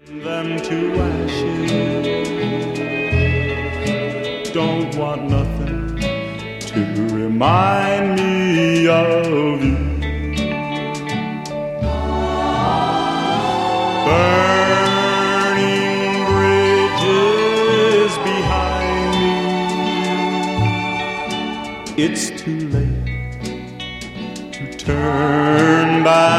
Them to ashes. Don't want nothing to remind me of you. Burning bridges behind me. It's too late to turn back